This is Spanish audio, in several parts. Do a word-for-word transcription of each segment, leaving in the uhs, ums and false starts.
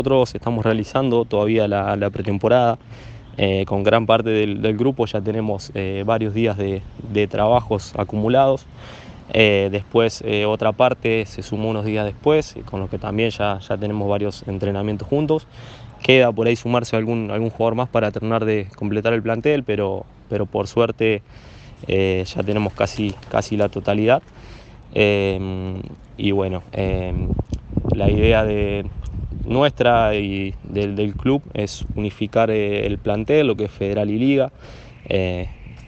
Nosotros estamos realizando todavía la, la pretemporada. Eh, con gran parte del, del grupo ya tenemos eh, varios días de, de trabajos acumulados. Eh, después eh, otra parte se sumó unos días después, con lo que también ya, ya tenemos varios entrenamientos juntos. Queda por ahí sumarse algún, algún jugador más para terminar de completar el plantel, pero, pero por suerte eh, ya tenemos casi, casi la totalidad. Eh, y bueno, eh, la idea de nuestra y del, del club es unificar eh, el plantel, lo que es Federal y Liga, eh,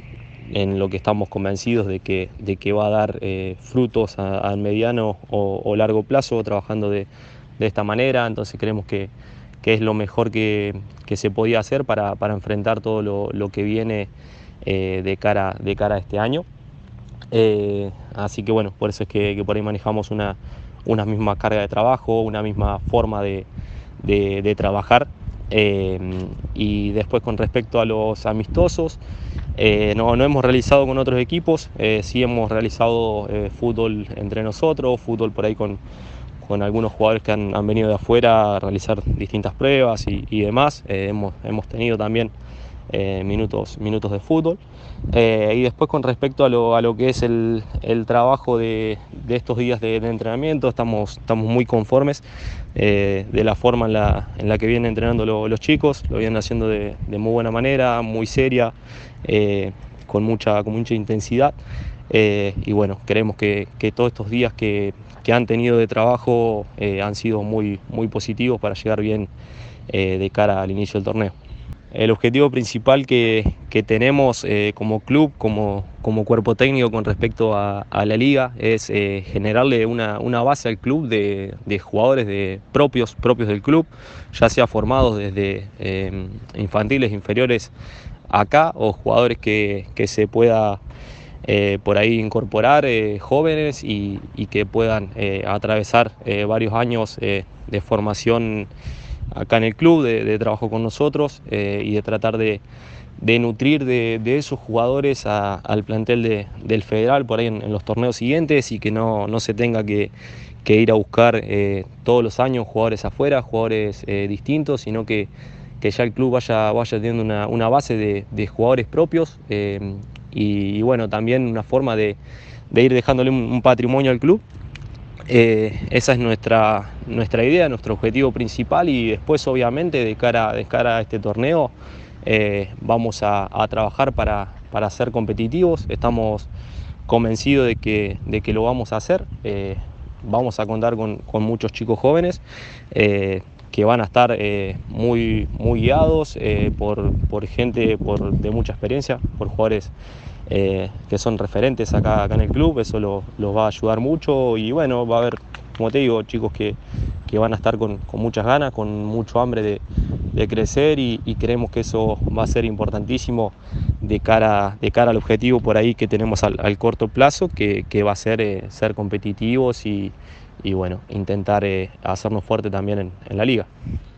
en lo que estamos convencidos de que, de que va a dar eh, frutos a, a mediano o, o largo plazo trabajando de, de esta manera. Entonces creemos que, que es lo mejor que, que se podía hacer para, para enfrentar todo lo, lo que viene eh, de, cara, de cara a este año. Eh, así que bueno, por eso es que, que por ahí manejamos una, una misma carga de trabajo, una misma forma de, de, de trabajar. Eh, y después con respecto a los amistosos, eh, no, no hemos realizado con otros equipos, eh, sí hemos realizado eh, fútbol entre nosotros, fútbol por ahí con, con algunos jugadores que han, han venido de afuera a realizar distintas pruebas y, y demás. Eh, hemos, hemos tenido también eh, minutos, minutos de fútbol. Eh, y después con respecto a lo, a lo que es el, el trabajo de, de estos días de, de entrenamiento, estamos, estamos muy conformes eh, de la forma en la, en la que vienen entrenando lo, los chicos, lo vienen haciendo de, de muy buena manera, muy seria, eh, con, mucha, con mucha intensidad. Eh, y bueno, creemos que, que todos estos días que, que han tenido de trabajo eh, han sido muy, muy positivos para llegar bien eh, de cara al inicio del torneo. El objetivo principal que, que tenemos eh, como club, como, como cuerpo técnico con respecto a, a la liga, es eh, generarle una, una base al club de, de jugadores de propios, propios del club, ya sea formados desde eh, infantiles, inferiores acá, o jugadores que, que se pueda eh, por ahí incorporar, eh, jóvenes y, y que puedan eh, atravesar eh, varios años eh, de formación acá en el club, de, de trabajo con nosotros eh, y de tratar de, de nutrir de, de esos jugadores a, al plantel de, del Federal por ahí en, en los torneos siguientes, y que no, no se tenga que, que ir a buscar eh, todos los años jugadores afuera, jugadores eh, distintos, sino que, que ya el club vaya, vaya teniendo una, una base de, de jugadores propios eh, y, y bueno, también una forma de, de ir dejándole un, un patrimonio al club. Eh, esa es nuestra, nuestra idea, nuestro objetivo principal, y después obviamente de cara, de cara a este torneo eh, vamos a, a trabajar para, para ser competitivos. Estamos convencidos de que, de que lo vamos a hacer. Eh, vamos a contar con, con muchos chicos jóvenes eh, que van a estar eh, muy, muy guiados eh, por, por gente por, de mucha experiencia, por jugadores Eh, que son referentes acá, acá en el club. Eso lo, los va a ayudar mucho, y bueno, va a haber, como te digo, chicos que, que van a estar con, con muchas ganas, con mucho hambre de, de crecer, y, y creemos que eso va a ser importantísimo de cara, de cara al objetivo por ahí que tenemos al, al corto plazo, que, que va a ser eh, ser competitivos y, y bueno, intentar eh, hacernos fuerte también en, en la liga.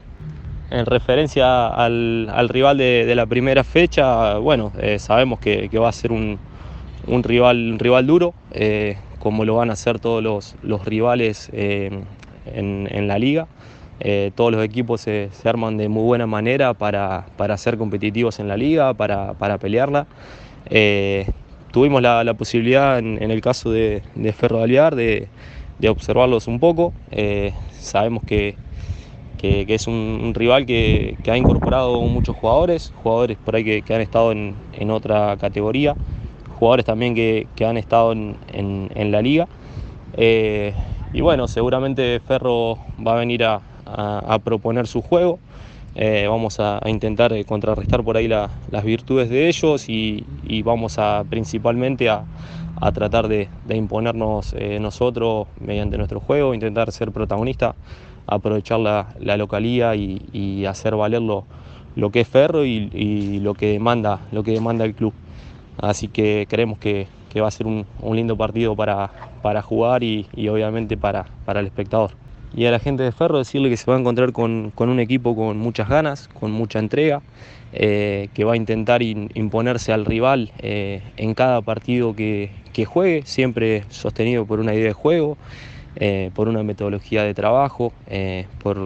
En referencia al, al rival de, de la primera fecha, bueno, eh, sabemos que, que va a ser un, un, rival, un rival duro, eh, como lo van a ser todos los, los rivales eh, en, en la liga. Eh, todos los equipos se, se arman de muy buena manera para, para ser competitivos en la liga, para, para pelearla. Eh, tuvimos la, la posibilidad, en, en el caso de, de Ferro de Alvear, de, de observarlos un poco. Eh, sabemos que Que, que es un, un rival que, que ha incorporado muchos jugadores, jugadores por ahí que, que han estado en, en otra categoría, jugadores también que, que han estado en, en, en la liga. Eh, y bueno, seguramente Ferro va a venir a, a, a proponer su juego. Eh, vamos a, a intentar contrarrestar por ahí la, las virtudes de ellos, y, y vamos a principalmente a, a tratar de, de imponernos eh, nosotros mediante nuestro juego, intentar ser protagonista, aprovechar la, la localía y, y hacer valer lo, lo que es Ferro y, y lo que demanda, lo que demanda el club. Así que creemos que, que va a ser un, un lindo partido para, para jugar y, y obviamente para, para el espectador. Y a la gente de Ferro decirle que se va a encontrar con, con un equipo con muchas ganas, con mucha entrega, eh, que va a intentar in, imponerse al rival eh, en cada partido que, que juegue, siempre sostenido por una idea de juego, eh, por una metodología de trabajo, eh, por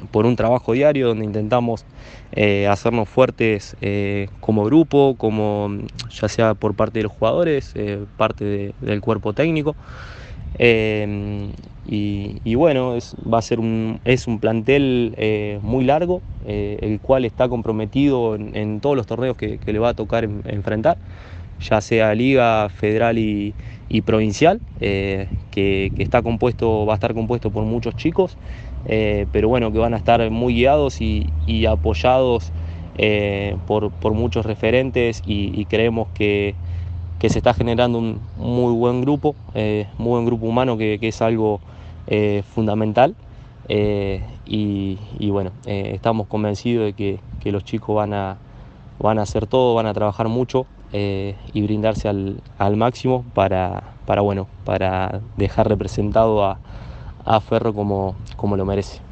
por un trabajo diario donde intentamos eh, hacernos fuertes eh, como grupo, como ya sea por parte de los jugadores, eh, parte de, del cuerpo técnico. Eh, y, y bueno, es, va a ser un, es un plantel eh, muy largo, eh, el cual está comprometido en, en todos los torneos que, que le va a tocar en, enfrentar, ya sea liga, federal y, y provincial, eh, que, que está compuesto, va a estar compuesto por muchos chicos, eh, pero bueno, que van a estar muy guiados y, y apoyados eh, por, por muchos referentes, y, y creemos que, que se está generando un muy buen grupo, eh, muy buen grupo humano, que, que es algo eh, fundamental. Eh, y, y bueno, eh, estamos convencidos de que, que los chicos van a, van a hacer todo, van a trabajar mucho eh, y brindarse al, al máximo para, para, bueno, para dejar representado a, a Ferro como, como lo merece.